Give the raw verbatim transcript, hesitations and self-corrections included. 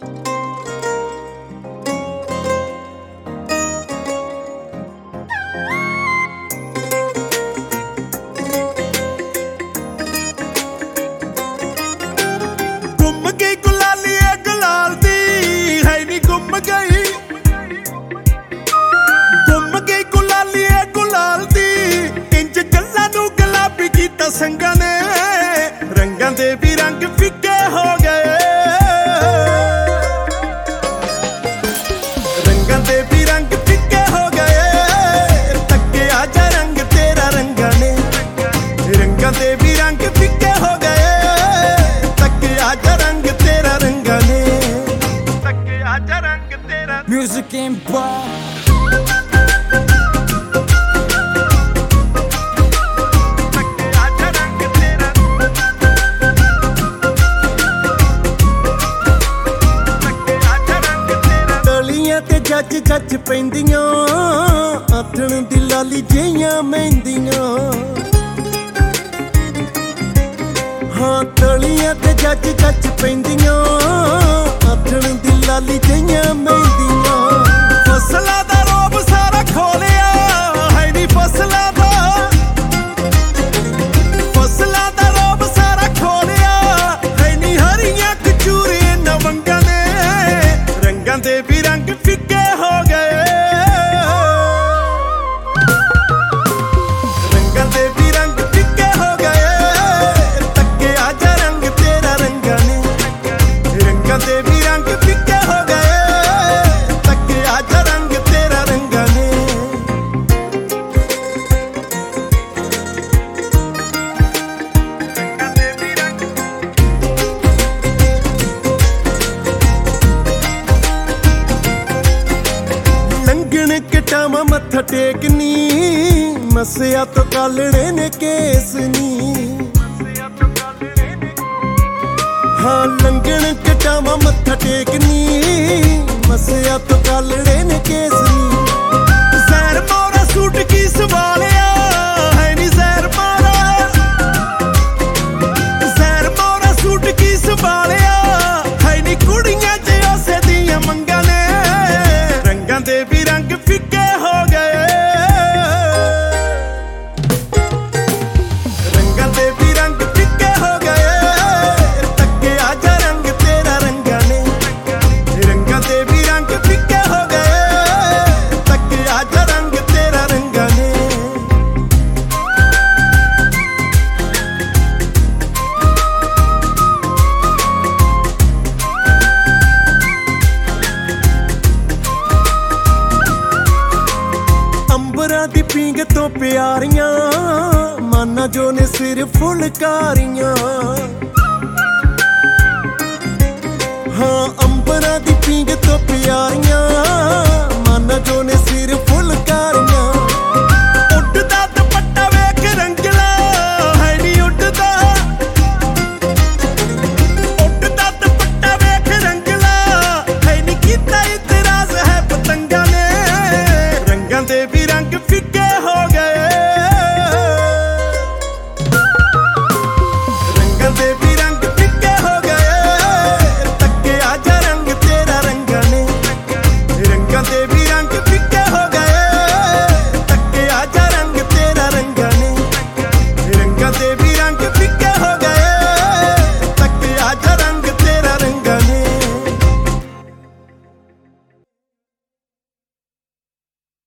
ਸੰਗਾਂ ਨੇ ਰੰਗਾਂ ਦੇ ਵੀ ਰੰਗ ਫਿੱਕੇ ਹੋ ਗਏ, ਰੰਗਾਂ ਦੇ ਵੀ ਰੰਗ ਫਿੱਕੇ ਹੋ ਗਏ। ਤੱਕਿਆ ਜਾ ਰੰਗ ਤੇਰਾ ਰੰਗਾਂ ਨੇ, ਰੰਗਾਂ ਦੇ ਵੀ ਰੰਗ ਫਿੱਕੇ ਹੋ ਗਏ। ਤੱਕਿਆ ਜਾ ਰੰਗ ਤੇਰਾ ਰੰਗਾਂ ਨੇ, ਤੱਕਿਆ ਜਾ ਰੰਗ ਤੇਰਾ। Music Empire ਤੇ ਜੱਜ ਜੱਜ ਪੈਂਦੀਆਂ ਆਥਣ ਦੀ ਲਾਲੀ ਜਿਹੀਆਂ ਮਹਿੰਦੀਆਂ। ਹਾਂ ਤਲੀਆਂ ਤੇ ਜੱਜ ਜੱਜ ਪੈਂਦੀਆਂ ਆਥਣ ਦੀ ਲਾਲੀ ਜਿਹੀਆਂ ਮਹਿੰਦੀਆਂ। ਫਸਲਾਂ ਦਾ ਰੋਬ ਸਾਰਾ ਖੋਲਿਆ ਹੈ ਨੀ ਫਸਲਾਂ ਦਾ, ਫਸਲਾਂ ਦਾ ਰੋਬ ਸਾਰਾ ਖੋਲਿਆ ਹੈ ਨੀ। ਹਰੀਆਂ ਕਚੂਰੀਆਂ ਨਵੰਗਾਂ ਨੇ ਰੰਗਾਂ ਦੇ ਵੀ ਰੰਗ ਫਿੱਕੇ ਹੋ ਗਏ, ਰੰਗਾਂ ਦੇ ਵੀ ਰੰਗ ਫਿੱਕੇ ਹੋ ਗਏ। ਤੱਕਿਆ ਜਾ ਰੰਗ ਤੇਰਾ ਰੰਗਾਂ ਨੇ, ਰੰਗਾਂ ਦੇ ਵੀ ਰੰਗ ਫਿੱਕੇ ਹੋ ਗਏ। ਤੱਕਿਆ ਜਾ ਰੰਗ ਤੇਰਾ ਰੰਗਾਂ ਨੇ। ਲੰਘਣ ਕਟਾਵਾਂ ਮੱਥਾ ਟੇਕਨੀ, ਮਸਿਆ ਤੋਂ ਕਾਲੜੇ ਨੇ ਕੇਸ ਨੀ। ਹਾਂ ਲੰਘਣ ਕਟਾਵਾਂ ਮੱਥਾ ਟੇਕਨੀ, ਮਸਿਆ ਤੋਂ ਕਾਲੜੇ ਨੇ ਕੇਸ ਨੀ। ਜ਼ਹਿਰ ਮੋਰਾ ਸੂਟ ਕੀ ਸਵਾਲਿਆ ਹੈ ਨੀ ਜ਼ਹਿਰ ਮੋਰਾ, ਜ਼ਹਿਰ ਮੋਰਾ ਸੂਟ ਕੀ ਸਵਾਲਿਆ ਹੈ ਨੀ। ਕੁੜੀਆਂ ਚ ਉਸੇ ਦੀਆਂ ਮੰਗਾਂ ਨੇ ਰੰਗਾਂ ਦੇ ਵੀ ਰੰਗ ਫਿੱਕੇ ਹੋ ਗਏ, ਰੰਗਾਂ ਦੇ ਵੀ ਰੰਗ ਫਿੱਕੇ ਹੋ ਗਏ। ਤੱਕਿਆ ਜਾ ਰੰਗ ਤੇਰਾ ਰੰਗਾਂ ਨੇ, ਰੰਗਾਂ ਦੇ ਵੀ ਰੰਗ ਫਿੱਕੇ ਹੋ ਗਏ। ਤੱਕਿਆ ਜਾ ਰੰਗ ਤੇਰਾ ਰੰਗਾਂ ਨੇ। ਅੰਬਰਾਂ ਦੀ ਪੀਂਗ ਤੋਂ ਪਿਆਰੀਆਂ ਮਾਨਾ ਜੋ ਨੇ ਸਿਰ ਫੁਲਕਾਰੀਆਂ।